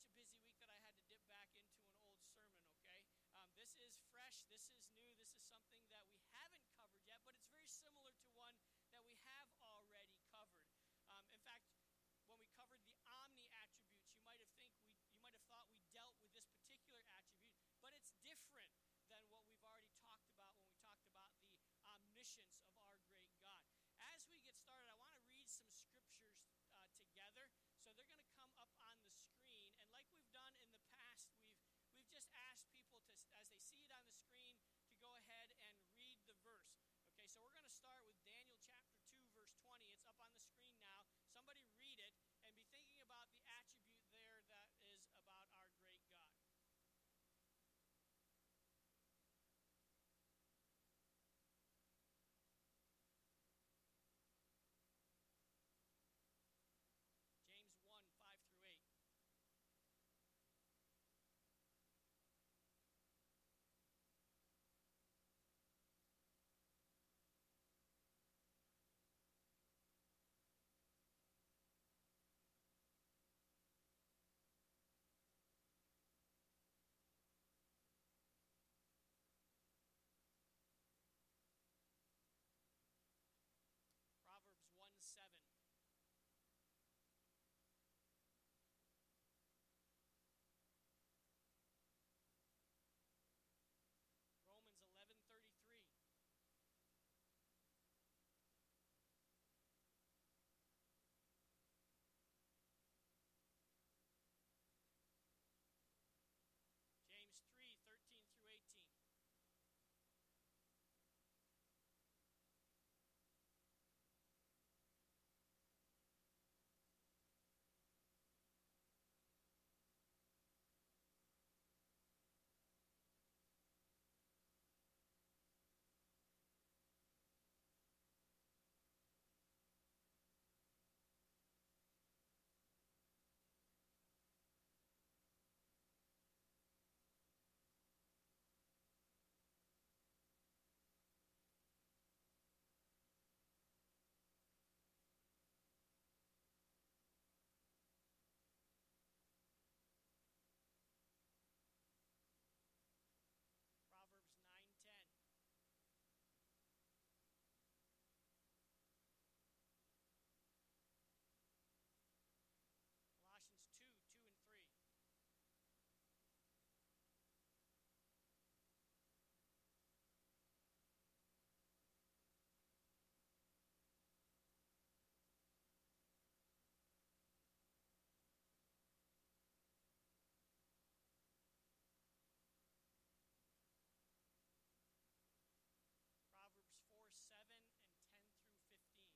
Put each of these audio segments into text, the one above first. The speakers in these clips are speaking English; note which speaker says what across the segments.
Speaker 1: such a busy week that I had to dip back into an old sermon, okay? This is fresh, this is new, this is something that we haven't covered yet, but it's very similar to one that we have already covered. In fact, when we covered the omni attributes, you might have thought we dealt with this particular attribute, but it's different than what we've already talked about when we talked about the omniscience of our great God. As we get started, I want to read some scriptures together. So they're going to come up on the screen, and like we've done in the past, we've just asked people to, as they see it on the screen, to go ahead and read the verse. Okay, so we're going to start with Daniel chapter 2, verse 20. It's up on the screen now. Somebody read it and be thinking about the attribute there that is about our great God. James 1, 5 through 8. Proverbs 1, 7. Romans 11:33. James 3:13 through 18. Proverbs 9:10. Colossians 2:2 and 3. Proverbs 4:7 and 10 through 15.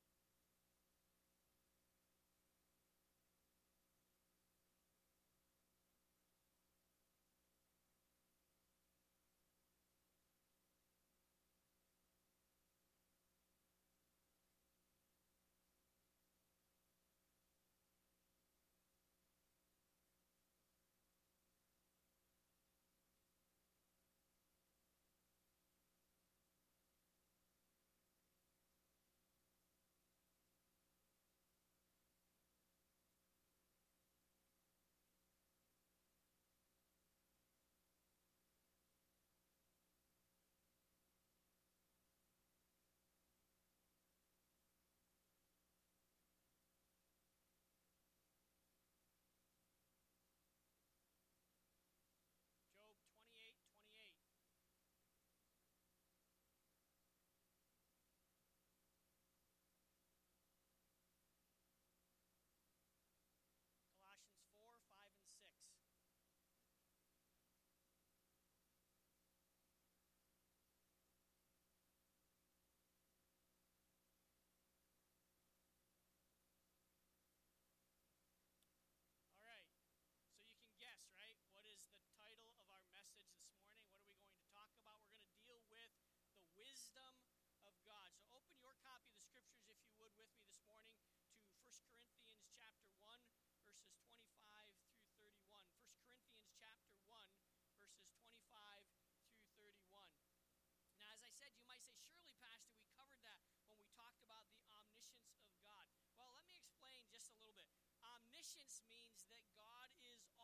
Speaker 1: Job 28:28. Colossians 4:5 and 6. All right. So you can guess, right? What is the title of our message this morning? What are we going to talk about? We're going to deal with the wisdom of God. So open your copy of the scriptures, if you would, with me this morning to 1 Corinthians chapter 1, verses 25 through 31. 1 Corinthians chapter 1, verses 25 through 31. Now, as I said, you might say, surely, Pastor, we covered that when we talked about the omniscience of God. Well, let me explain just a little bit. Omniscience means that God is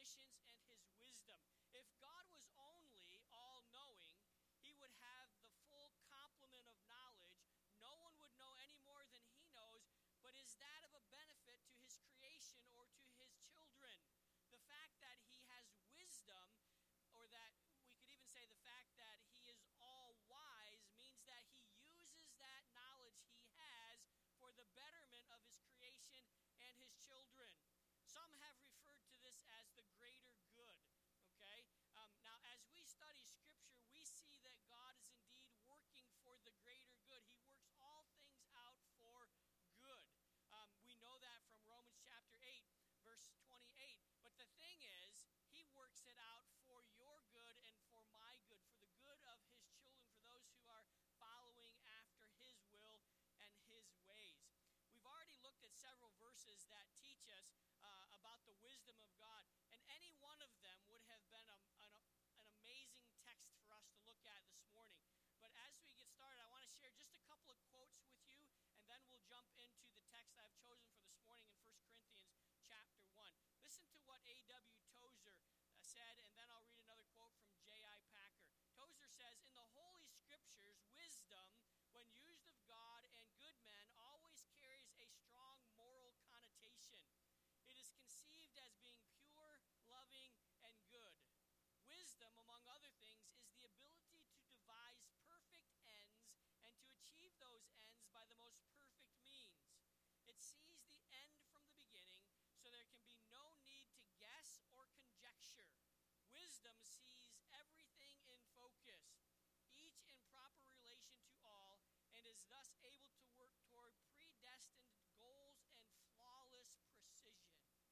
Speaker 1: omniscience and his wisdom. If God was only all-knowing, he would have the full complement of knowledge. No one would know any more than he knows, but is that of a benefit to his creation or to his children? The fact that he has wisdom, or that we could even say the fact that he is all-wise, means that he uses that knowledge he has for the betterment of his creation and his children. Some have referred to this as the greater good, okay? Now, as we study Scripture, we see that God is indeed working for the greater good. He works all things out for good. We know that from Romans chapter 8, verse 28. But the thing is, he works it out for your good and for my good, for the good of his children, for those who are following after his will and his ways. We've already looked at several verses that teach us about the wisdom of God, and any one of them would have been an amazing text for us to look at this morning. But as we get started, I want to share just a couple of quotes with you, and then we'll jump into the text I've chosen for this morning in 1 Corinthians chapter 1. Listen to what A.W. Tozer said, and then I'll read another quote from J.I. Packer. Tozer says, "In the Holy Scriptures, wisdom, when used of God and good men, always carries a strong moral connotation. It is conceived as being pure, loving, and good. Wisdom, among other things, is the ability to devise perfect ends and to achieve those ends by the most perfect means. It sees the end from the beginning, so there can be no need to guess or conjecture. Wisdom sees everything in focus, each in proper relation to all, and is thus able to work toward predestined goals and flawless precision."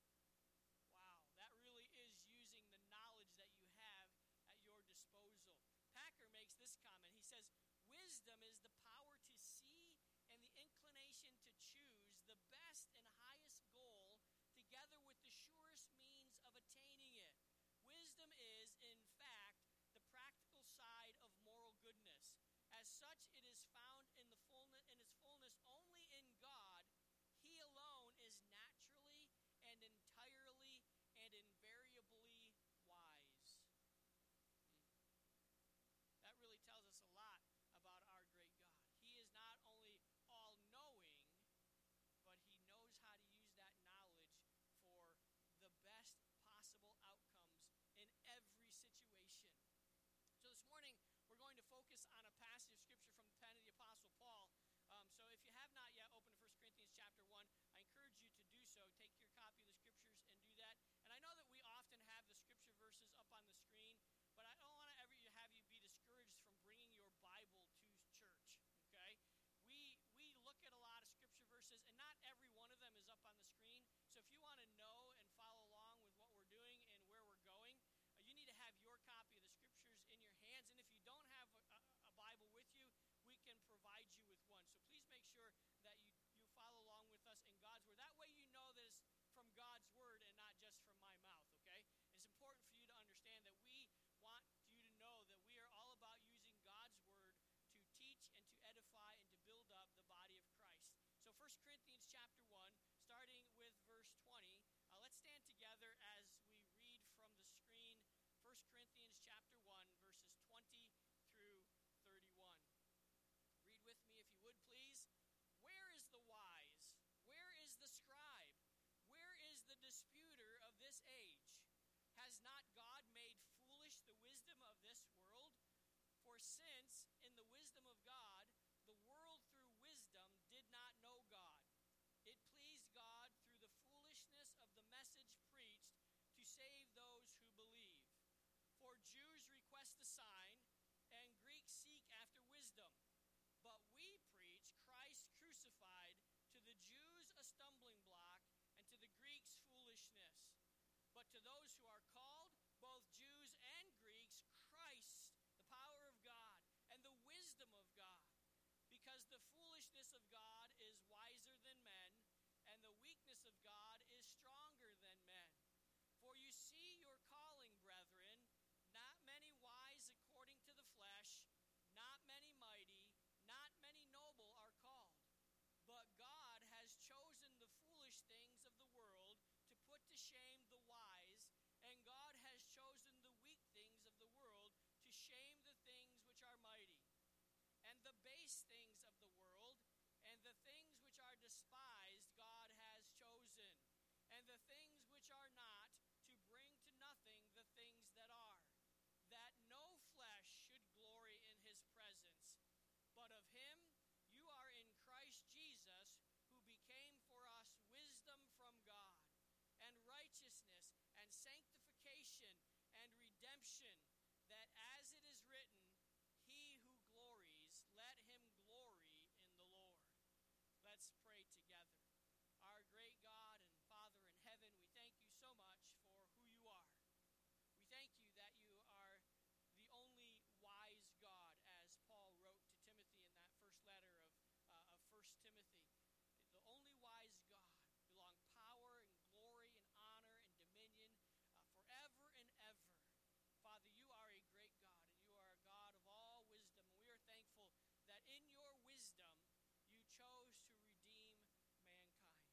Speaker 1: Wow, that really is using the knowledge that you have at your disposal. Packer makes this comment. He says, "Wisdom is the power to see and the inclination to choose the best and highest goal, together with the surest means of attaining it. Wisdom is, in fact, the practical side of moral goodness. As such, it is found in its fullness only in God. He alone is naturally and entirely and invariably wise." That really tells us a lot about our great God. He is not only all-knowing, but he knows how to use that knowledge for the best possible outcomes in every situation. So this morning, we're going to focus on a passage of Scripture from the pen of the Apostle Paul. So if you have not yet opened 1 Corinthians chapter 1, I encourage you to do so. Take your copy of the Scriptures and do that. And I know that we often have the Scripture verses up on the screen, but I don't want to ever have you be discouraged from bringing your Bible to church, okay? We look at a lot of Scripture verses, and not every one of them is up on the screen. So if you want to know and follow along with what we're doing and where we're going, you need to have your copy of the Scriptures in your hands. And if you don't have a Bible with you, we can provide you with one. So please make sure that you follow along with us in God's Word. That way you know that it's from God's Word and not just from my mouth, okay? It's important for you to understand that we want you to know that we are all about using God's Word to teach and to edify and to build up the body of Christ. So 1 Corinthians chapter 1, starting with verse 20. Let's stand together as we read from the screen 1 Corinthians chapter 1, verses 20 through 31. Read with me if you would, please. "Where is the wise? Where is the scribe? Where is the disputer of this age? Has not God made foolish the wisdom of this world? For since, in the wisdom of God, the world through wisdom did not know God, it pleased God through the foolishness of the message preached to save those who believe. For Jews request a sign, and Greeks seek after wisdom. But we preach Christ crucified, to the Jews a stumbling block, and to the Greeks foolishness. But to those who are called, both Jews and Greeks, Christ, the power of God, and the wisdom of God. Because the foolishness of God is wiser than men, and the weakness of God is stronger than men. For you see your calling, brethren, not many wise according to the flesh, not many mighty, base things of the world, and the things which are despised God has chosen, and the things which are not, to bring to nothing the things that are, that no flesh should glory in his presence. But of him you are in Christ Jesus, who became for us wisdom from God, and righteousness, and sanctification, and redemption, that as it is written, he who glories, let him glory in the Lord. Let's pray together. Our great God and Father in heaven, we thank you so much for who you are. We thank you that you are the only wise God, as Paul wrote to Timothy in that first letter of 1 Timothy. The only wise God, belong power and glory and honor and dominion forever and ever. Father, you are a great God, and you are a God of all wisdom. And we are thankful that in your wisdom you chose to redeem mankind.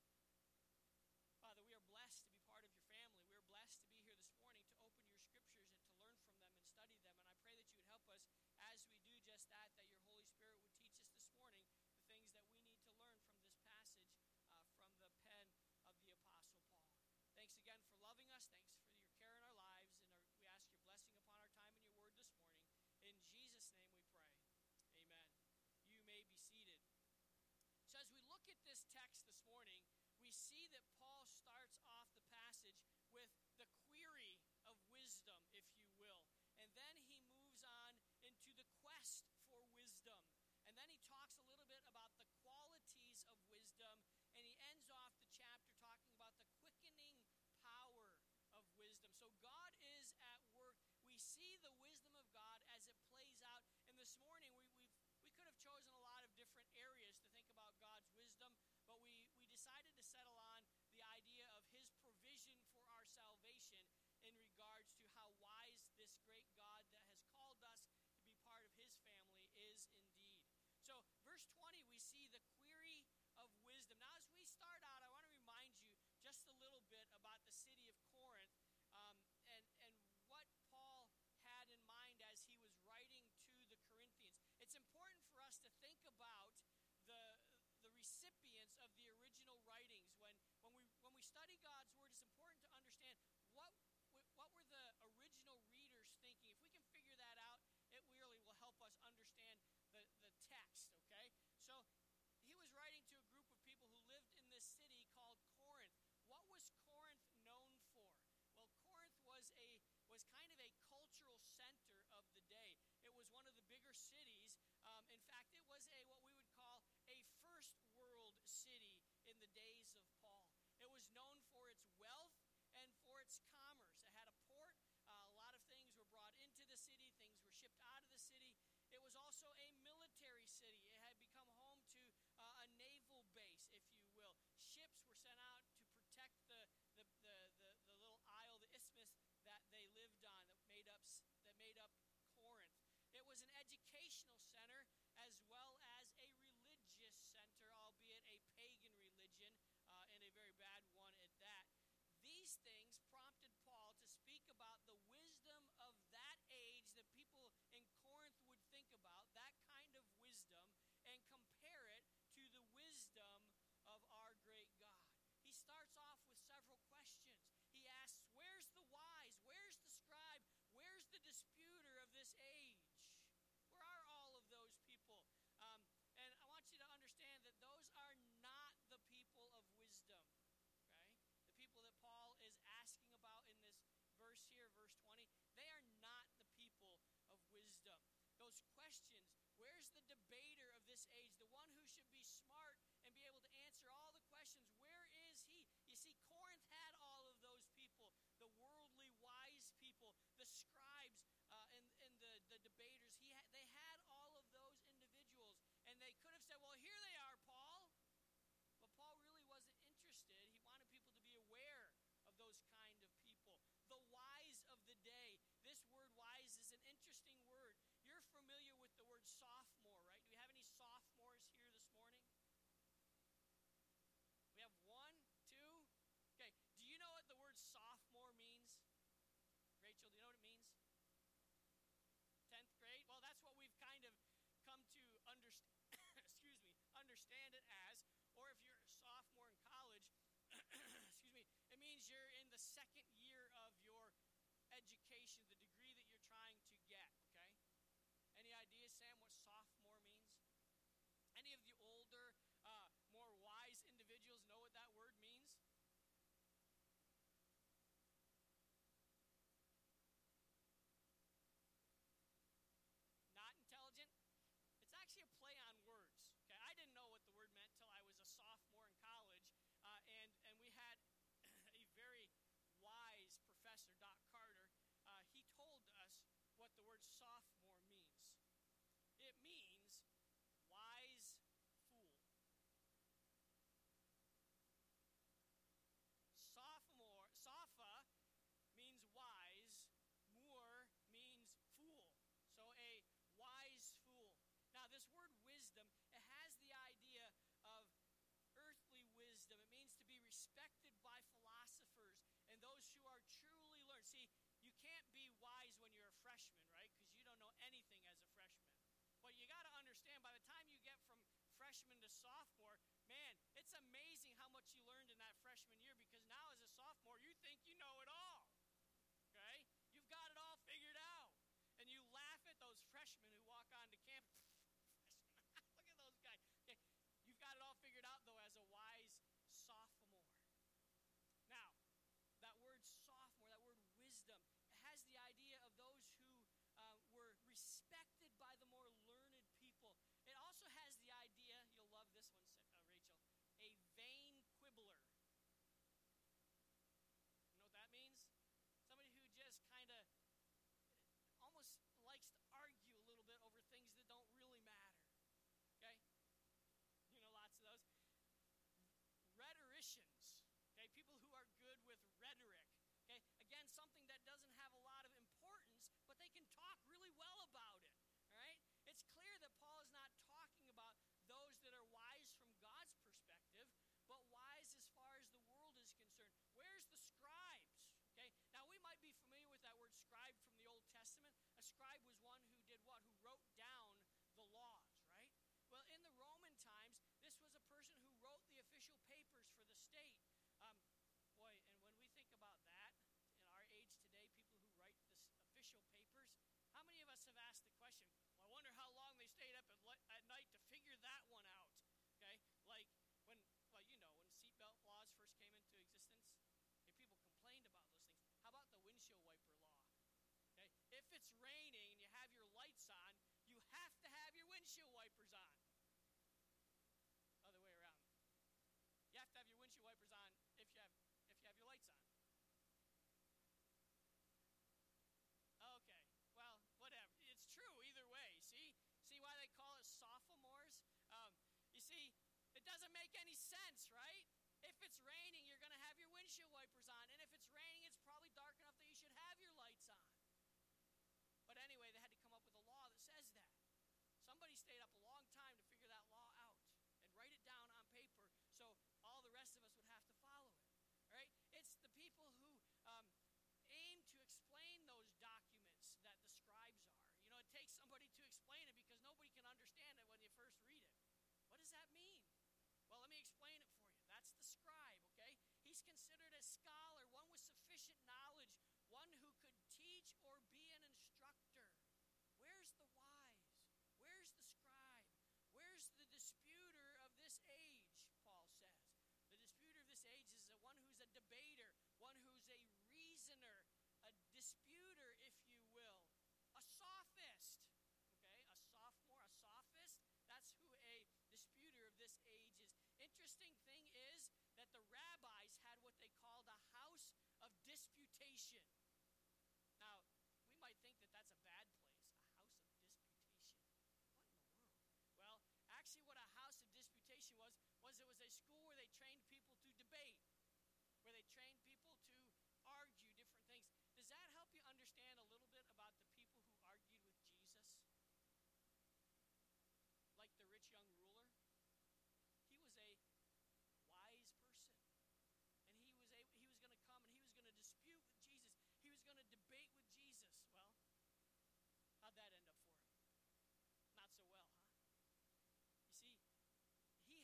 Speaker 1: Father, we are blessed to be part of your family. We are blessed to be here this morning to open your scriptures and to learn from them and study them. And I pray that you would help us as we do just that your Holy Spirit would teach us this morning the things that we need to learn from this passage from the pen of the Apostle Paul. Thanks again for loving us. Thanks for your care in our lives. And we ask your blessing upon our time in your word this morning. In Jesus' name we pray. Amen. You may be seated. So as we look at this text this morning, we see that Paul starts off the passage with the query of wisdom, if you will. And then he moves on into the quest for wisdom. And then he talks a little bit about the qualities of wisdom. And he ends off the chapter talking about the quickening power of wisdom. So God is at work. We see the wisdom of God as it plays out. And this morning we could have chosen a lot of different areas to think about God's wisdom, but we decided to settle on the idea of his provision for our salvation in regards to how wise this great God that has called us to be part of his family is indeed. So verse 20, we see the query of wisdom. Now as we start out, I want to remind you just a little bit about the city of Corinth and what Paul had in mind as he was writing to the Corinthians. It's important for us to think about the recipients of the original writings. When we study God's word, it's important to understand what were the original readers thinking. If we can figure that out, it really will help us understand the text, okay? So he was writing to a group of people who lived in this city called Corinth. What was Corinth known for? Well, Corinth was kind of a cultural center of the day. It was one of the bigger cities. In fact, it was what we would call a first world city in the days of Paul. It was known for its wealth and for its commerce. It had a port. A lot of things were brought into the city. Things were shipped out of the city. It was also a military city. It had become home to a naval base, if you will. Ships were sent out to protect the little isle, the isthmus that they lived on, that made up Corinth. It was an educational center as well as a religious center, albeit a pagan religion, and a very bad one at that. These things prompted Paul to speak about the wisdom of that age that people in Corinth would think about, that kind of wisdom, and compare it to the wisdom of our great God. He starts off with several questions. He asks, where's the wise? Where's the scribe? Where's the disputer of this age? Where are all of those people? And I want you to understand that those are not the people of wisdom. Okay? The people that Paul is asking about in this verse here, verse 20, they are not the people of wisdom. Those questions, where's the debater of this age, the one who should be smart and be able to answer all the questions, where is he? You see, Corinth had all of those people, the worldly wise people, the scribes and the debaters. They had all of those individuals, and they could have said, well, here they are, Paul. But Paul really wasn't interested. He wanted people to be aware of those kind of people. The wise of the day. This word wise is an interesting word. You're familiar with the word sophomore, right? Do we have any sophomores here this morning? understand it as, or if you're a sophomore in college, excuse me, it means you're in the second year of your education, the degree that you're trying to get, okay? Any ideas, Sam, what sophomore means? Any of the older, more wise individuals know what that word means? Not intelligent? It's actually a play on words. Okay, I didn't know what the word meant till I was a sophomore in college, and we had a very wise professor, Doc Carter. He told us what the word sophomore means. It means wise fool. Sopha means wise. Moor means fool. So a wise fool. Now, this word wisdom, it has the idea of earthly wisdom. It means to be respected by philosophers and those who are truly learned. See, you can't be wise when you're a freshman, right? Because you don't know anything as a freshman. But you got to understand, by the time you get from freshman to sophomore, man, it's amazing how much you learned in that freshman year, because now as a sophomore, you think you know it all, okay? You've got it all figured out. And you laugh at those freshmen who walk onto campus. Look at those guys. Okay, you've got it all figured out, though, as a wise sophomore. Now, that word sophomore, that word wisdom, it has the idea of those who were respected by the more learned people. It also has the idea, you'll love this one, Rachel, a vain quibbler. You know what that means? Somebody who just kind of almost likes to argue a little bit over things that don't really matter. Okay? You know, lots of those. Rhetoricians. Okay? People who are good with rhetoric. Okay? Again, something that doesn't have a lot of importance, but they can talk really well about it. All right? It's clear that Paul is not talking about those that are wise from God's perspective, but wise as far as the world is concerned. Where's the scribes? Okay, now we might be familiar with that word scribe from the Old Testament. A scribe was one who did what? Who wrote down the laws, right? Well, in the Roman times, this was a person who wrote the official papers for the state. And when we think about that, in our age today, people who write this official papers, how many of us have asked the question, well, I wonder how long they stayed up at night to figure that one out, okay? Like when seatbelt laws first came into existence, people complained about those things. How about the windshield wiper law? Okay, if it's raining and you have your lights on, you have to have your windshield wipers on. Other way around. You have to have your windshield wipers on if you have your lights on. Okay, well, whatever. It's true either way. See why they call it sophomores? You see, it doesn't make any sense, right? If it's raining, you're going to have your windshield wipers on. And if it's raining, it's probably dark enough that you should have your lights on. But anyway, they had to come up with a law that says that. Somebody stayed up a long time to figure that law out and write it down on paper so all the rest of us would have to follow it. All right? It's the people who aim to explain those documents that the scribes are. You know, it takes somebody to explain it because nobody can understand it when you first read it. What does that mean? Well, let me explain it for you. That's the scribe, okay? He's considered a scholar, one with sufficient knowledge, one who could teach or be an instructor. Where's the wise? Where's the scribe? Where's the disputer of this age, Paul says? The disputer of this age is one who's a debater, one who's a reasoner, a disputer, if you will, a sophist. Okay, a sophomore, a sophist, that's who a disputer of this age is. Interesting thing is that the rabbis had what they called a house of disputation. Now, we might think that that's a bad place, a house of disputation. What in the world? Well, actually what a house of disputation was it was a school where they trained people to debate, where they trained people to argue different things. Does that help you understand a little bit about the people who argued with Jesus? Like the rich young ruler? He was a wise person. And he was going to come and he was going to dispute with Jesus. He was going to debate with Jesus. Well, how'd that end up for him? Not so well, huh? You see, he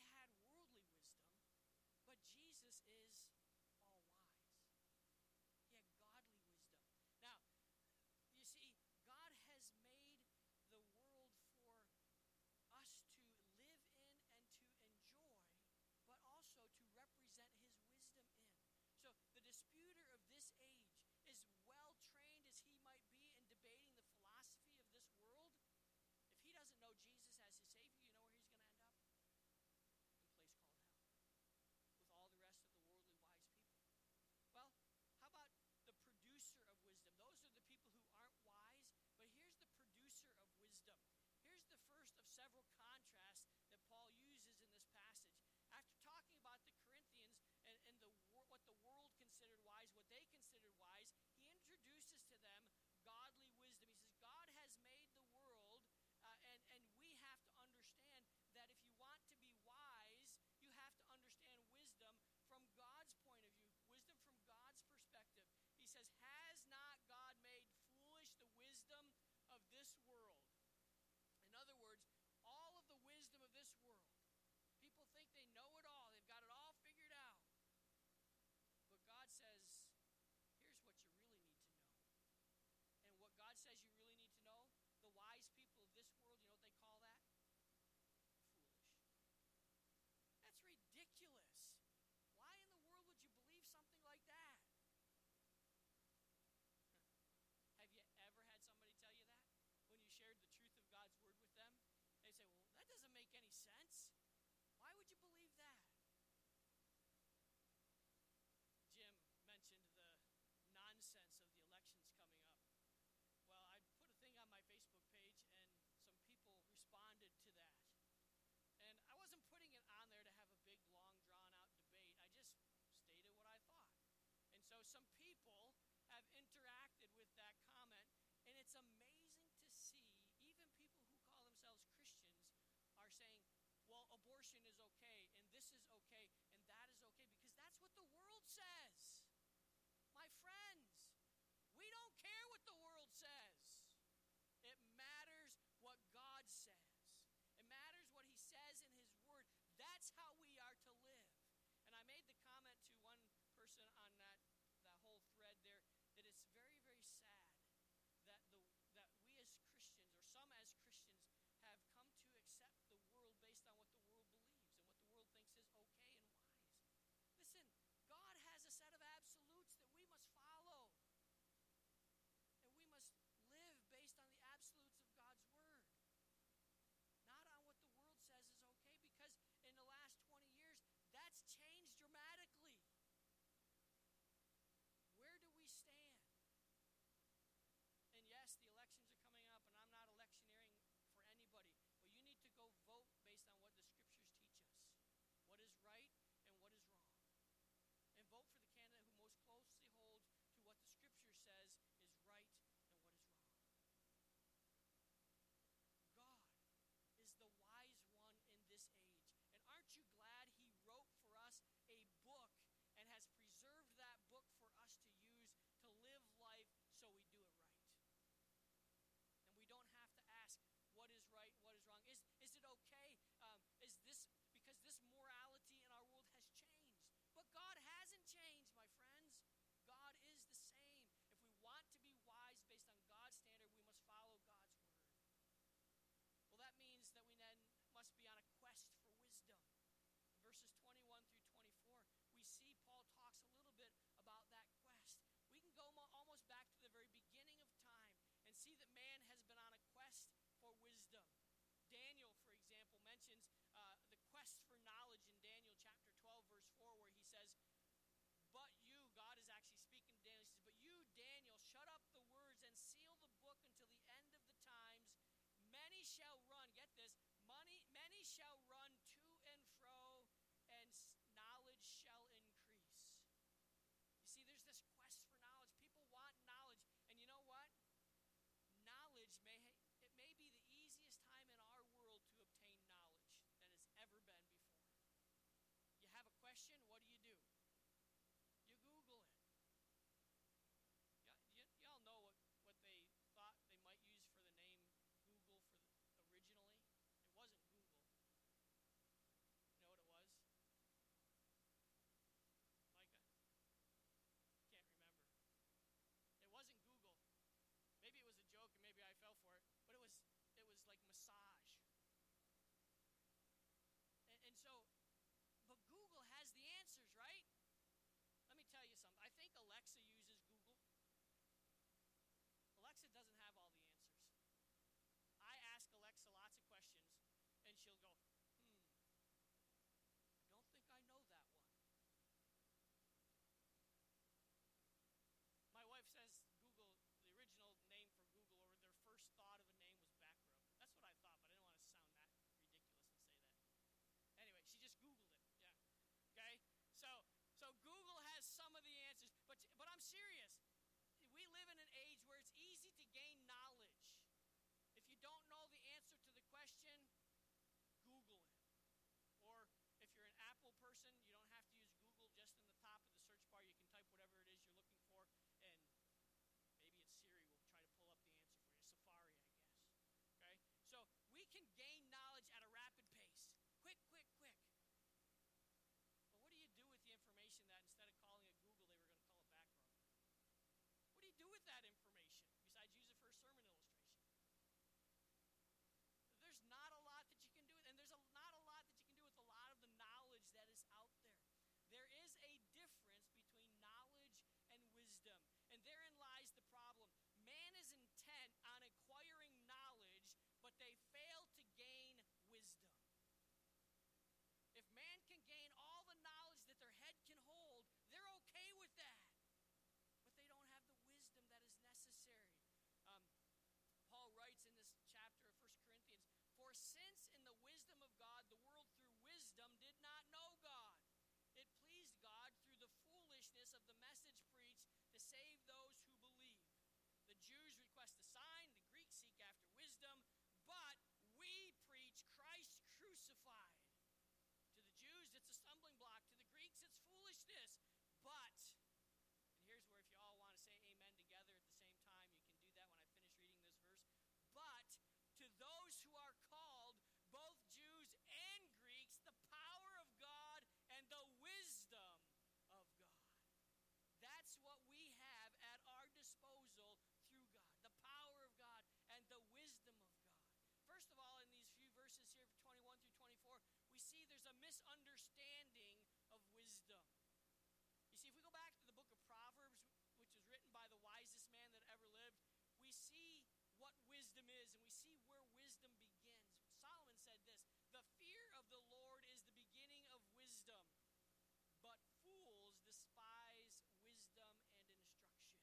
Speaker 1: several contrasts that Paul uses in this passage. After talking about the Corinthians and what the world considered wise, what they considered wise, he introduces to them godly wisdom. He says, God has made the world, and we have to understand that if you want to be wise, you have to understand wisdom from God's point of view, wisdom from God's perspective. He says, has not God made foolish the wisdom of this world? In other words, all of the wisdom of this world. People think they know it all. They've got it all figured out. But God says, here's what you really need to know. And what God says you really need to know, the wise people of this world, you know what they call that? Foolish. That's ridiculous. Why in the world would you believe something like that? Have you ever had somebody tell you that? When you shared the truth of God's word with them? They say, well, that doesn't make any sense. Why would you believe that? Jim mentioned the nonsense of the elections coming up. Well, I put a thing on my Facebook page, and some people responded to that. And I wasn't putting it on there to have a big, long, drawn-out debate. I just stated what I thought. And so some people have interacted with that comment, and it's amazing to see even people who call themselves Christians are saying, well, abortion is okay, and this is okay, and that is okay, because that's what the world says. My friends, we don't care what the world says. It matters what God says. It matters what he says in his word. That's how we are to live. And I made the comment to one person on that whole thread there that it's very, very sad that we as Christians, or some as Christians, have come to accept the world based on what the world believes and what the world thinks is okay and wise. Listen, God has a set of absolutes that we must follow. And we must live based on the absolutes of God's word. Not on what the world says is okay, because in the last 20 years, that's changed dramatically. Where do we stand? And yes, the elections are coming up, and I'm not electioneering for anybody, but you need to go vote based on what the scriptures teach us. What is right and what is wrong. And vote for the candidate who most closely holds to what the scripture says is right and what is wrong. God is the wise one in this age. And aren't you glad he wrote for us a book and has preserved that book for us to use to live life so we do it right? And we don't have to ask what is right, what is wrong. Is it okay? Is this because this morality in our world has changed? But God hasn't changed, my friends. God is the same. If we want to be wise based on God's standard, we must follow God's word. Well, that means that we then must be on a quest for wisdom. In verses 21 through 24, we see Paul talks a little bit about that quest. We can go almost back to the very beginning of time and see that man has been on a quest for wisdom. Daniel, for example, mentions the quest for knowledge in Daniel chapter 12, verse 4, where he says, but you, God is actually speaking to Daniel, he says, but you, Daniel, shut up the words and seal the book until the end of the times. Many shall run, get this, many shall run to and fro, and knowledge shall increase. You see, there's this quest for knowledge. People want knowledge. And you know what? Knowledge may be the easiest time in our world to obtain knowledge than it's ever been before. You have a question, what do? You Google it. Y'all know what they thought they might use for the name Google originally? It wasn't Google. serious. We live in an age where it's easy to gain knowledge. If you don't know the answer to the question, Google it. Or if you're an Apple person, you don't have to use Google. Just in the top of the search bar, you can type whatever it is you're looking for, and maybe it's Siri will try to pull up the answer for you. Safari, I guess. Okay? So we can gain knowledge at a rapid pace. Quick, quick, quick. But what do you do with the information that instead of calling it Google, they were going to call it back rub? What do you do with that information besides use it for a sermon illustration? There's not a lot that you can do, and there's not a lot that you can do with a lot of the knowledge that is out there. There is a difference between knowledge and wisdom, and therein lies the problem. Man is intent on acquiring knowledge, but they fail to gain wisdom. If man can gain all the knowledge that their head can hold, they're okay with that. But they don't have the wisdom that is necessary. Paul writes in this chapter of 1 Corinthians, "For since in the wisdom of God, the world through wisdom did not know God, it pleased God through the foolishness of the message preached to save those who believe. The Jews request a sign, the Greeks seek after wisdom, but we preach Christ crucified. To the Jews, it's a stumbling block. To the Greeks, it's foolishness. But," and here's where if you all want to say amen together at the same time, you can do that when I finish reading this verse. "But to those who are called, both Jews and Greeks, the power of God and the wisdom of God." That's what we have at our disposal through God. The power of God and the wisdom of God. First of all, in these few verses here, 21 through 24, we see there's a misunderstanding of wisdom. You see, if we go back to the book of Proverbs, which was written by the wisest man that ever lived, we see what wisdom is, and we see where wisdom begins. Solomon said this, "The fear of the Lord is the beginning of wisdom, but fools despise wisdom and instruction."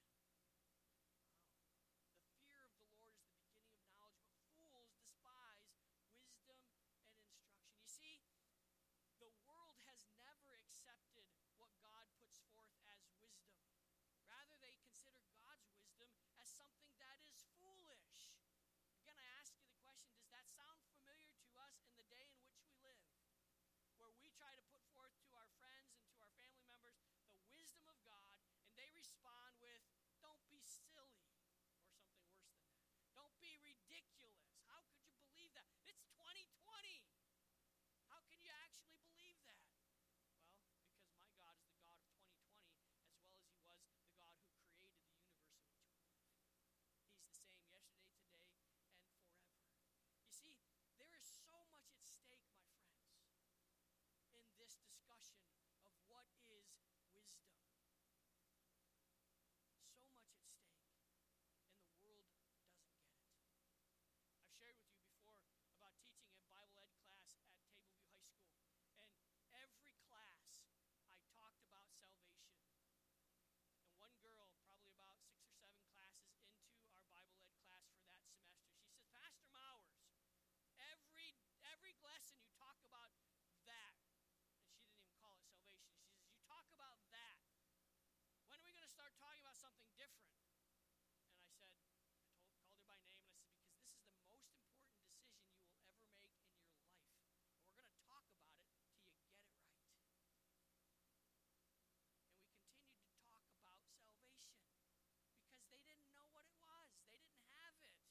Speaker 1: Wow. The fear of the Lord is the beginning of knowledge, but fools despise wisdom and instruction. You see, the world has never accepted what God puts forth as wisdom. Rather, they consider God's wisdom as something that is foolish. Again, I ask you the question, does that sound familiar to us in the day in which we live? Where we try to put forth to our friends and to our family members the wisdom of God, and they respond with, "Don't be silly," or something worse than that. "Don't be ridiculous. How could you believe that? It's 2020. How can you actually believe that?" Well, because my God is the God of 2020 as well as he was the God who created the universe in which we live. He's the same yesterday, today, and forever. You see, there is so much at stake, my friends, in this discussion of what is wisdom. So much at stake, and the world doesn't get it. I've shared with you before about teaching a Bible Ed class at Tableview High School, and every class I talked about salvation. And one girl, probably about 6 or 7 classes into our Bible Ed class for that semester, she says, "Pastor Mowers, every lesson you talk about that," and she didn't even call it salvation. She says, "You talk about that. When are we going to start talking about something different?" And I said, called her by name, and I said, "Because this is the most important decision you will ever make in your life. And we're going to talk about it till you get it right." And we continued to talk about salvation because they didn't know what it was. They didn't have it.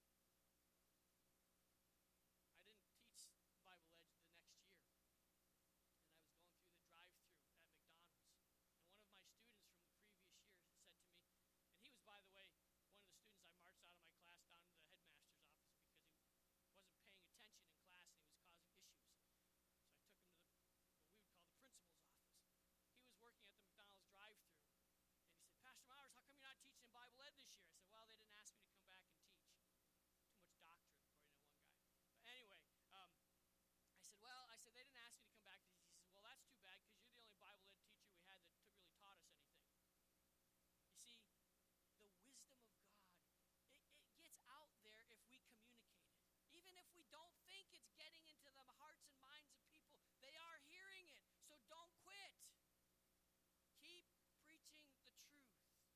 Speaker 1: I didn't teach Bible Ed the next year. And I was going through the drive-thru at McDonald's. And one of my students from the previous year said to me, and he was, by the way, one of the students I marched out of my class down to the headmaster's office because he wasn't paying attention in class and he was causing issues. So I took him to what we would call the principal's office. He was working at the McDonald's drive-thru. And he said, "Pastor Mowers, how come you're not teaching in Bible Ed this year?" I said, "Well, they didn't ask me to come back and teach." Too much doctrine, according to one guy. But anyway, I said, "They didn't ask me to come back." He said, "Well, that's too bad because you're the only Bible Ed teacher we had that really taught us anything." You see, the wisdom of God, it gets out there if we communicate it. Even if we don't think it's getting into the hearts and minds of people, they are hearing it. So don't quit. Keep preaching the truth.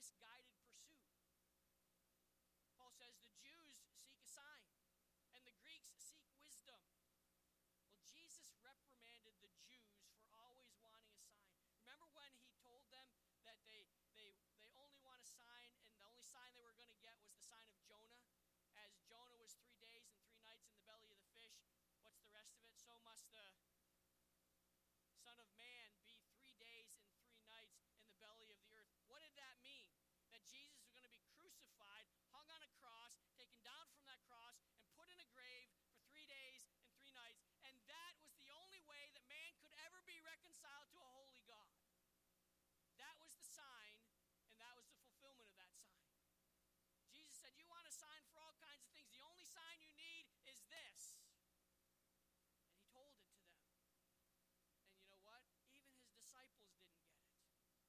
Speaker 1: misguided pursuit. Paul says the Jews seek a sign, and the Greeks seek wisdom. Well, Jesus reprimanded the Jews for always wanting a sign. Remember when he told them that they only want a sign, and the only sign they were going to get was the sign of Jonah? As Jonah was 3 days and 3 nights in the belly of the fish, what's the rest of it? So must the Son of Man be 3 days and 3 nights in the belly of the earth. What did that mean? That Jesus was going to be crucified, hung on a cross, taken down from that cross, and put in a grave for 3 days and 3 nights. And that was the only way that man could ever be reconciled to a holy God. That was the sign, and that was the fulfillment of that sign. Jesus said, you want a sign for all kinds of things. The only sign you need is this. And he told it to them. And you know what? Even his disciples didn't get it.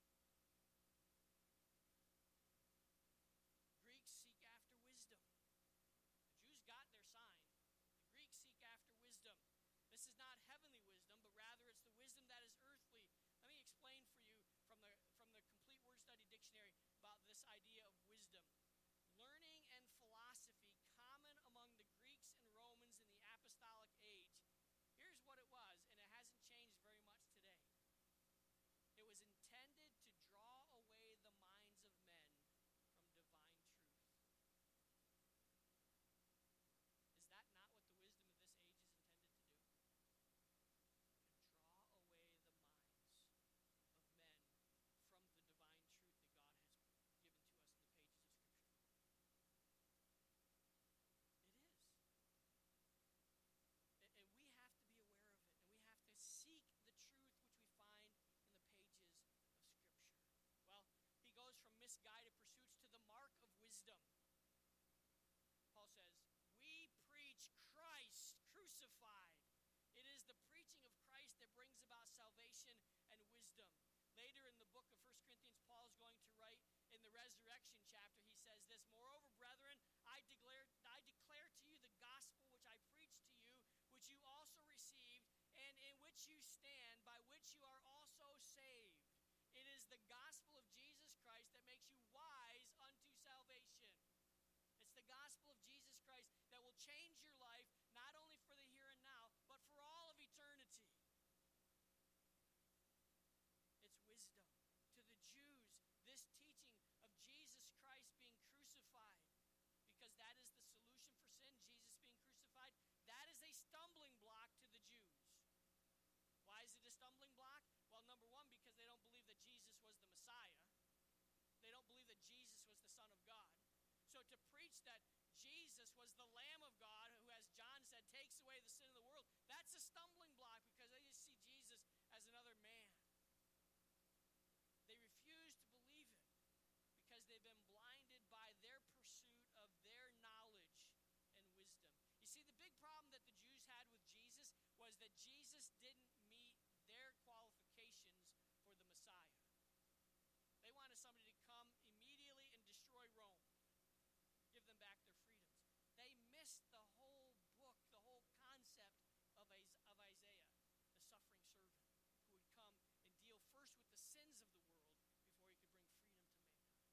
Speaker 1: Greeks seek after wisdom. The Jews got their sign. The Greeks seek after wisdom. This is not heavenly wisdom, but rather it's the wisdom that is earthly. Let me explain for you from the Complete Word Study Dictionary about this idea of wisdom. Learning and philosophy common among the Greeks and Romans in the apostolic age. Here's what it was, and it hasn't changed very much today. It was intended to draw away the minds of men from divine truth. Is that not what the wisdom of this age is intended to do? To draw away the minds of men from the divine truth that God has given to us in the pages of Scripture. It is. And we have to be aware of it, and we have to seek the truth which we find in the pages of Scripture. Well, he goes from misguided pursuits to the mark of wisdom. Paul says, we preach Christ crucified. It is the preaching of Christ that brings about salvation and wisdom. Later in the book of 1 Corinthians, Paul is going to write in the resurrection chapter, he says this, moreover, brethren, I declare to you the gospel which I preached to you, which you also received, and in which you stand, by which you are also saved. It is the gospel of Jesus Christ that makes you wise unto salvation. It's the gospel of Jesus Christ that will change your life, not only for the here and now, but for all of eternity. It's wisdom. To the Jews, this teaching of Jesus Christ being crucified, because that is the solution for sin, Jesus being crucified, that is a stumbling block to the Jews. Why is it a stumbling block? Well, number one, because they don't believe that Jesus was the Messiah. They don't believe that Jesus was the Son of God. So to preach that Jesus was the Lamb of God, who, as John said, takes away the sin of the world, that's a stumbling block because they just see Jesus as another man. They refuse to believe it because they've been blinded by their pursuit of their knowledge and wisdom. You see, the big problem that the Jews had with Jesus was that Jesus didn't meet their qualifications for the Messiah. They wanted somebody to come immediately and destroy Rome, give them back their freedoms. They missed the whole book, the whole concept of Isaiah, the suffering servant, who would come and deal first with the sins of the world before he could bring freedom to mankind.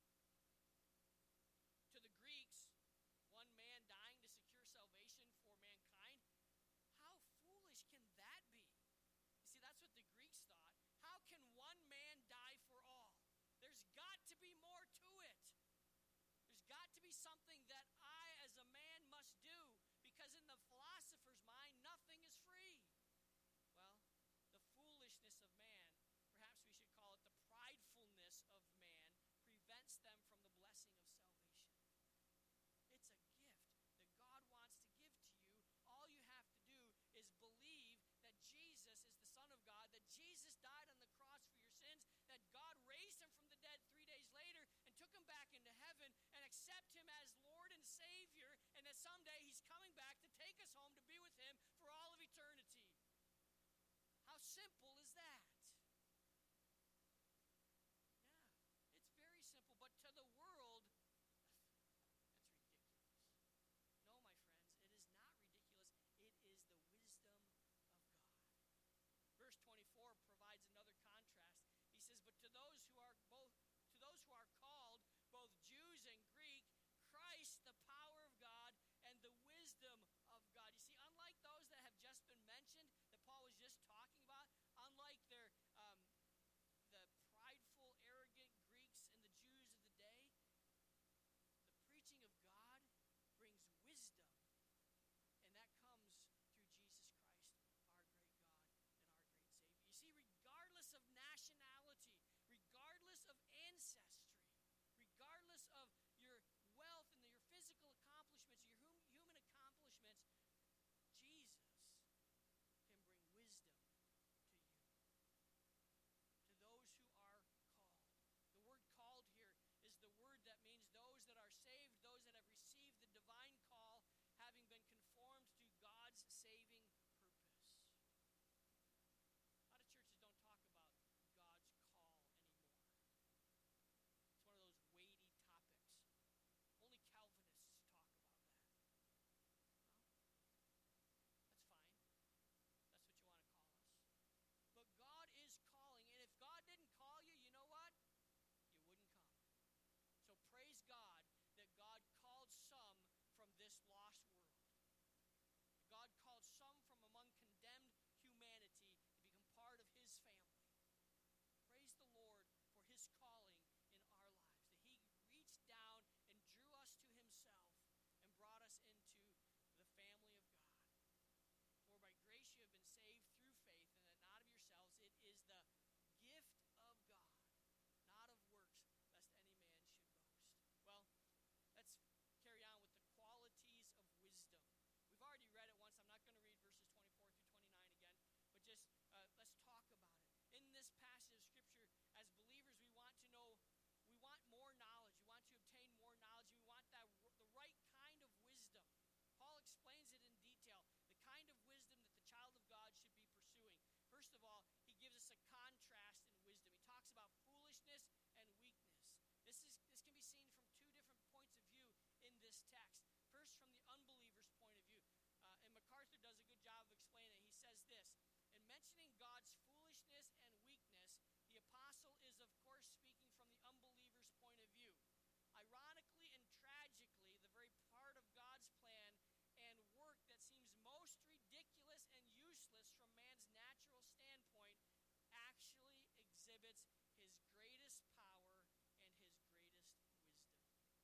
Speaker 1: To the Greeks, one man dying to secure salvation for mankind, how foolish can that be? You see, that's what the Greeks thought. How can one man die for all? There's got to be more to it. There's got to be something that I, as a man, must do, because in the philosopher's mind, nothing is free. Well, the foolishness of man, perhaps we should call it the pridefulness of man, prevents them from the blessing of salvation. It's a gift that God wants to give to you. All you have to do is believe that Jesus is the Son of God, that Jesus died on the cross for your sins, that God raised him from the dead 3 days later and took him back into heaven, and accept him as Lord and Savior, and that someday he's coming back to take us home to be with him for all of eternity. How simple is that? Yeah, it's very simple, but to the world, that's ridiculous. No, my friends, it is not ridiculous. It is the wisdom of God. Verse 24 provides another contrast. He says, but to those who are called, this text. First, from the unbeliever's point of view. And MacArthur does a good job of explaining it. He says this, in mentioning God's foolishness and weakness, the apostle is, of course, speaking from the unbeliever's point of view. Ironically and tragically, the very part of God's plan and work that seems most ridiculous and useless from man's natural standpoint actually exhibits his greatest power and his greatest wisdom.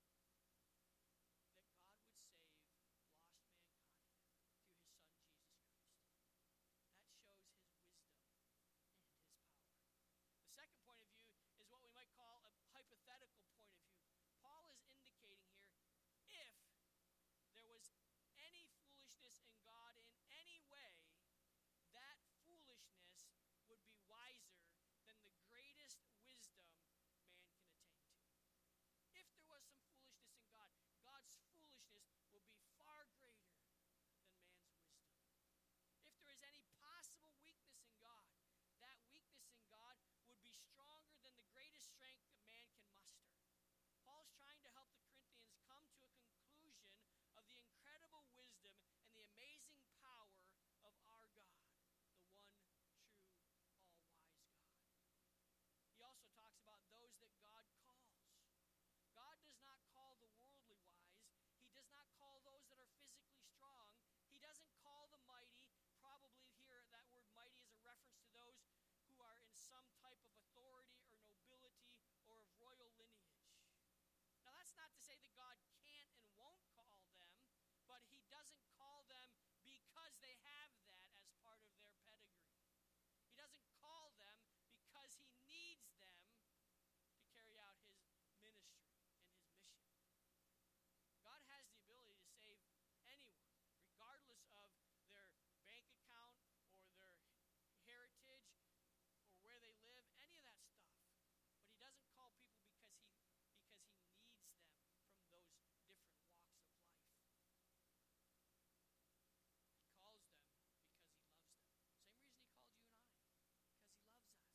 Speaker 1: That God would save lost mankind through his Son, Jesus Christ. That shows his wisdom and his power. The second point of view is what we might call a hypothetical point of view. Paul is indicating here, if there was any foolishness in God in any way, that foolishness would be wiser than the greatest wisdom man can attain to. If there was some foolishness in God, God's foolishness will be far greater than man's wisdom. If there is any possible weakness in God, that weakness in God would be stronger than the greatest strength that man can muster. Paul's trying to help the Corinthians come to a conclusion of the incredible wisdom and the amazing power of our God, the one true, all-wise God. He also talks about those that God calls. God does not call the worldly wise. He does not call those that are physically strong. He doesn't call the mighty. Probably here that word mighty is a reference to those who are in some type of authority or nobility or of royal lineage. Now, that's not to say that God can't and won't call them, but he doesn't call them because they have that as part of their pedigree. He doesn't call them because he needs them to carry out his ministry and his mission. God has the ability to save anyone, regardless of their bank account or their heritage or where they live, any of that stuff. But he doesn't call people because he needs them from those different walks of life. He calls them because he loves them. Same reason he called you and I, because he loves us.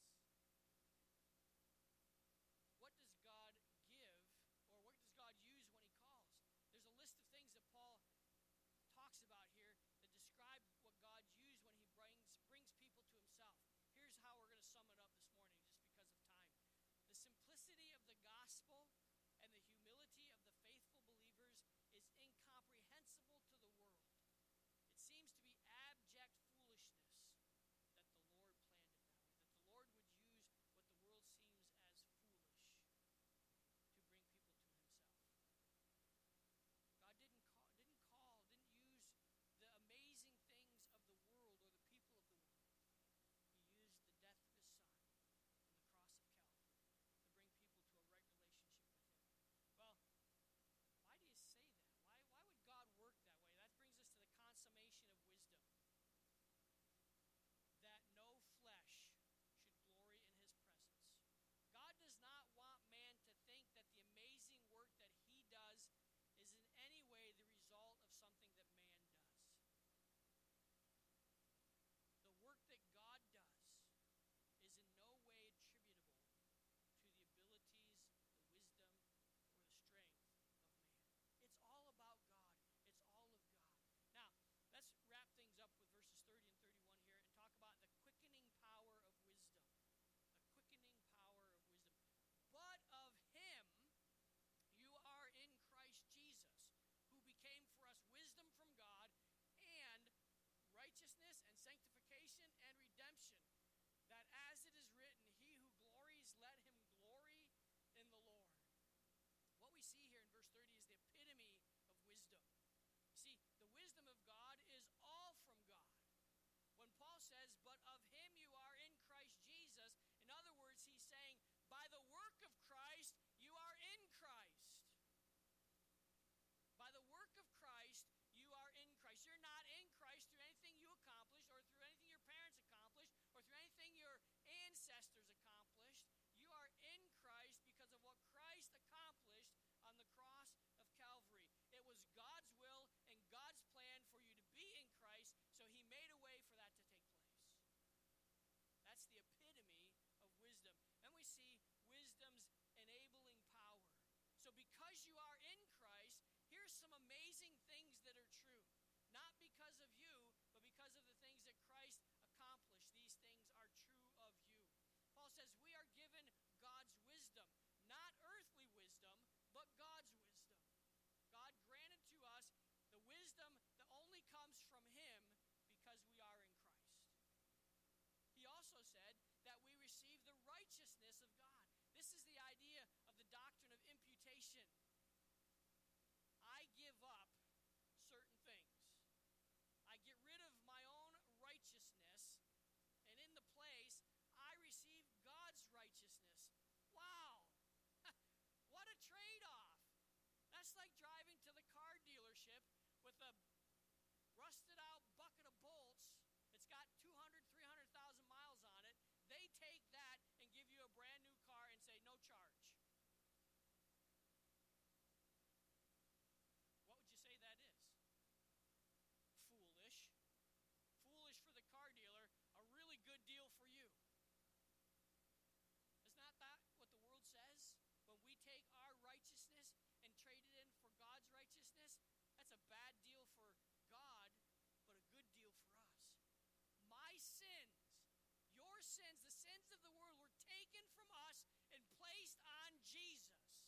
Speaker 1: What does God give, or what does God use when he calls? There's a list of things that Paul talks about here that describe what God used when he brings people to himself. Here's how we're going to sum it up this morning, just because of time. The simplicity of the gospel and the humility of the faithful believers is incomprehensible to the world. It seems to be abject foolishness that the Lord planned it that way, that the Lord would use what the world seems as foolish to bring people to himself. God didn't use the amazing things of the world or the people of the world. He used the death of his Son on the cross of Calvary to bring people to a right relationship with him. Well, why do you say that? Why would God work that way? That brings us to the consummation of wisdom. That no flesh should glory in his presence. God does not want man to think that the amazing work that he does is in any way the result of something that man does. The work that God does is in no way attributable to the abilities, the wisdom, or the strength of man. It's all about God. It's all of God. Now, let's wrap things up with verses 30 and 31 here and talk about the quickening power of wisdom. The quickening power of wisdom. But of him you are in Christ Jesus, who became for us wisdom from God and righteousness and sanctification and redemption, that as it is written, he who glories, let him glory in the Lord. What we see here in verse 30 is the epitome of wisdom. You see, the wisdom of God is all from God. When Paul says, but of him you are in Christ Jesus, in other words, he's saying, by the work of Christ, you are in Christ. By the work of Christ, you are in Christ. You're not in Christ through anything you accomplished or through anything your parents accomplished or through anything your ancestors accomplished. You are in Christ because of what Christ accomplished on the cross of Calvary. It was God's will and God's plan for you to be in Christ, so he made a way for that to take place. That's the epitome of wisdom. And we see wisdom's enabling power. So because you are in Christ, here's some receive the righteousness of God. This is the idea of the doctrine of imputation. I give up certain things. I get rid of my own righteousness, and in the place, I receive God's righteousness. Wow! What a trade-off! That's like driving to the car dealership with a rusted-out bucket of bolts that's got 200,000, 300,000 miles on it. They take that and give you a brand new car and say, no charge. What would you say that is? Foolish. Foolish for the car dealer, a really good deal for you. Is not that what the world says? When we take our righteousness and trade it in for God's righteousness, that's a bad deal for God, but a good deal for us. My sins, your sins, the sins of the world were taken from us and placed on Jesus.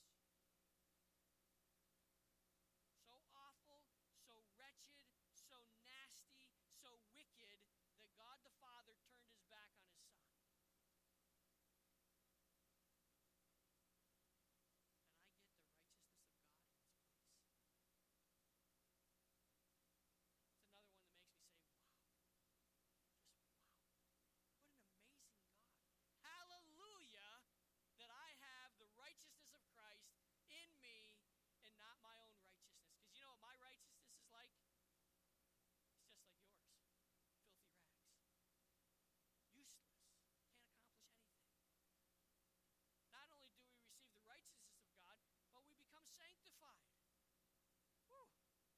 Speaker 1: So awful, so wretched, so nasty, so wicked that God the Father turned his back on his Son. And I get the righteousness of God in its place. It's another one that makes me say, wow. Just wow. What an amazing God. Hallelujah that I have the righteousness of Christ in me and not my own righteousness. Because you know what my righteousness is like? It's just like yours. Filthy rags. Useless. Can't accomplish anything. Not only do we receive the righteousness of God, but we become sanctified. Whew.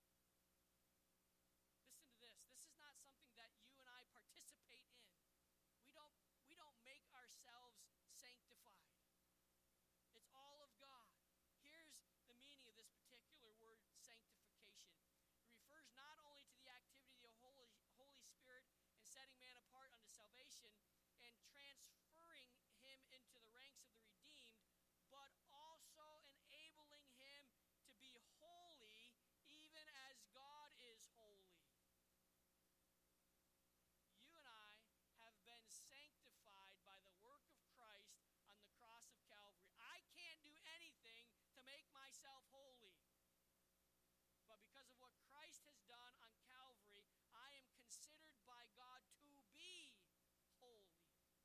Speaker 1: Listen to this. This is not something that you and I participate in. We don't make ourselves sanctified. It's all of God. Here's the meaning of this particular word, sanctification. It refers not only to the activity of the Holy Spirit in setting man apart unto salvation and transferring him into the ranks of the redeemed, but also enabling him to be holy even as God is holy. You and I have been sanctified by the work of Christ on the cross of Calvary. I can't do anything to make myself holy. But because of what Christ has done on Calvary, I am considered by God to be holy.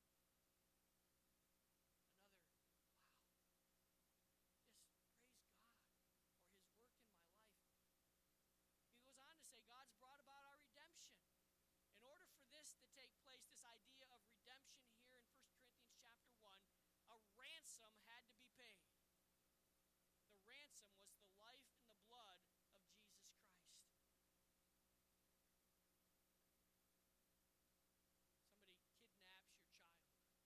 Speaker 1: Another, wow. Just praise God for his work in my life. He goes on to say, God's brought about our redemption. In order for this to take place, this idea of redemption here in 1 Corinthians chapter 1, a ransom had to be paid. The ransom was the life and the blood of Jesus Christ. Somebody kidnaps your child.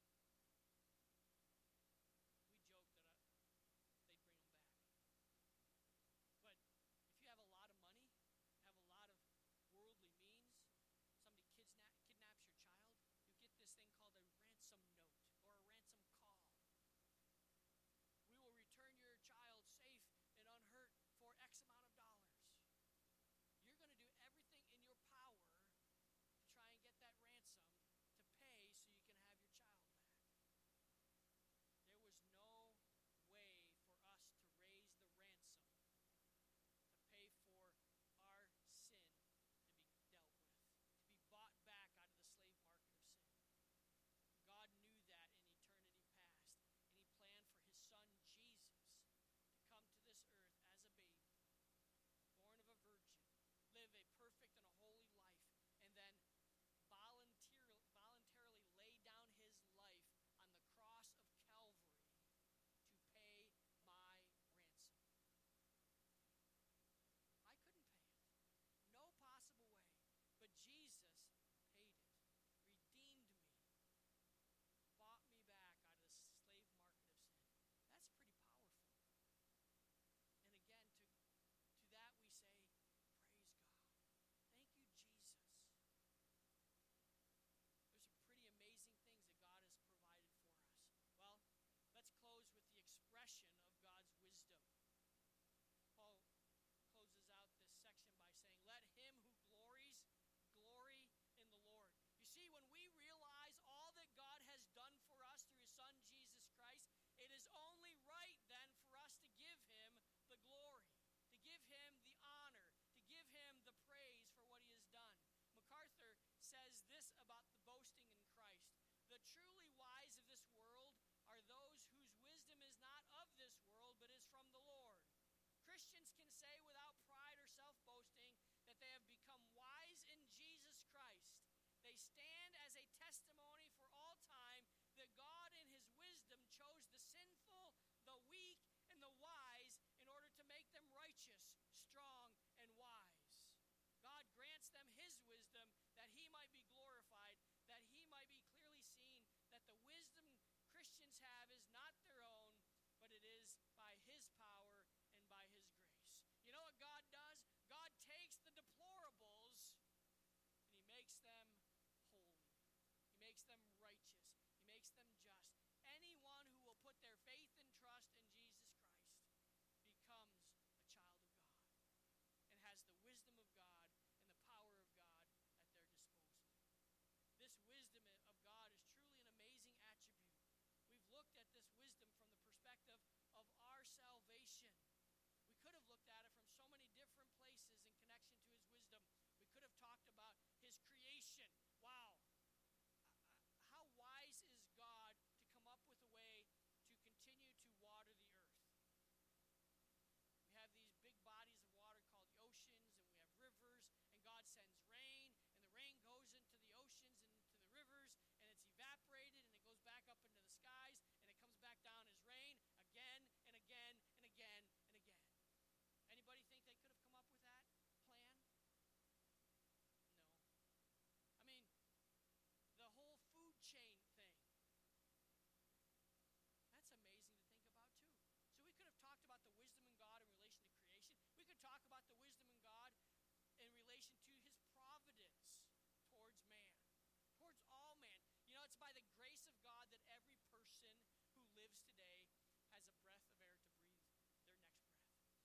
Speaker 1: We joke that they'd bring them back. But if you have a lot of money, have a lot of worldly means, somebody kidnaps your child, Christians can say without pride or self-boasting that they have become wise in Jesus Christ. They stand as a testimony for all time that God in his wisdom chose the sinful, the weak, and the wise in order to make them righteous, strong, and wise. God grants them his wisdom that he might be glorified, that he might be clearly seen, that the wisdom Christians have is not their own, but it is by his power and by his grace. You know what God does? God takes the deplorables and he makes them holy. He makes them righteous. He makes them just. Anyone who will put their faith and trust in Jesus Christ becomes a child of God and has the wisdom of God and the power of God at their disposal. This wisdom of God is truly an amazing attribute. We've looked at this wisdom from the perspective of our salvation. We could have looked at it from so many different places in connection to his wisdom. We could have talked about his creation. Wow. How wise is God to come up with a way to continue to water the earth? We have these big bodies of water called the oceans, and we have rivers, and God sends rain, and the rain goes into the oceans and into the rivers, and it's evaporated, and it goes back up into the skies, and it comes back down as rain again and again and again and again. Anybody think they could have come up with that plan? No. I mean, the whole food chain thing. That's amazing to think about too. So we could have talked about the wisdom in God in relation to creation. We could talk about the wisdom in God in relation to his providence towards man, towards all man. You know, it's by the grace of God that every person who lives today has a breath of air to breathe, their next breath.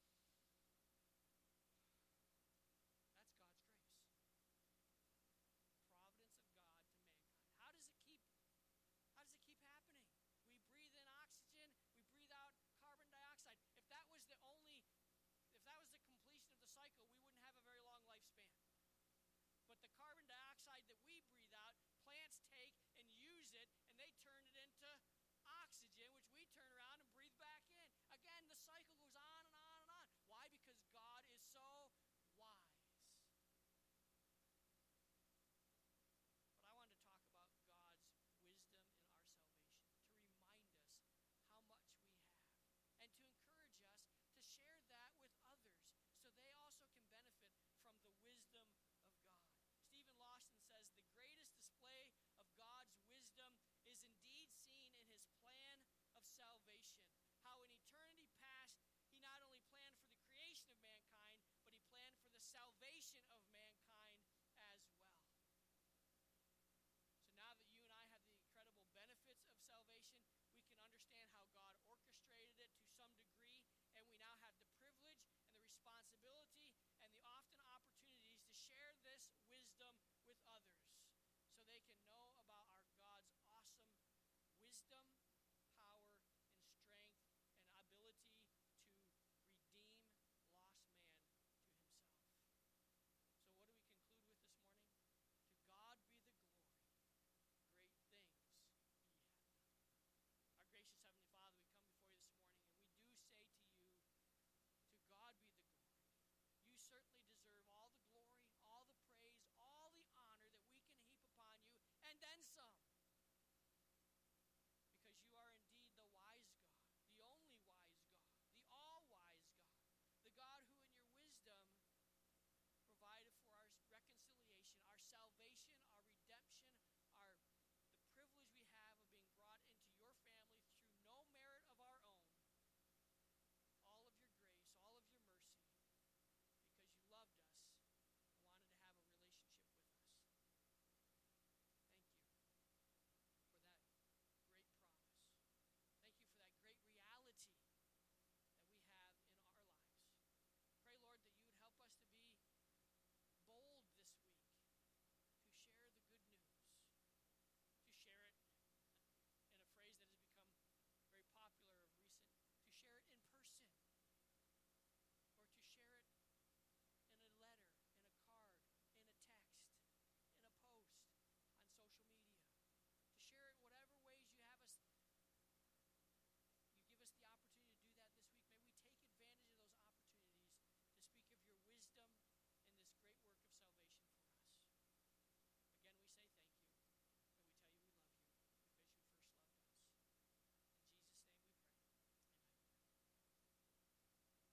Speaker 1: That's God's grace. Providence of God to mankind. How does it keep happening? We breathe in oxygen, we breathe out carbon dioxide. If that was the completion of the cycle, we wouldn't have a very long lifespan. But the carbon dioxide that we breathe out, plants take and use it, and they turn it into oxygen, which we turn around and breathe back in. Again, the cycle goes on and on and on. Why? Because God is so wise. But I wanted to talk about God's wisdom in our salvation, to remind us how much we have, and to encourage us to share that with others so they also can benefit from the wisdom of God. Stephen Lawson says, the greatest display of God's wisdom is indeed seen in his plan of salvation. How in eternity past, he not only planned for the creation of mankind, but he planned for the salvation of mankind as well. So now that you and I have the incredible benefits of salvation, we can understand how God orchestrated it to some degree, and we now have the privilege and the responsibility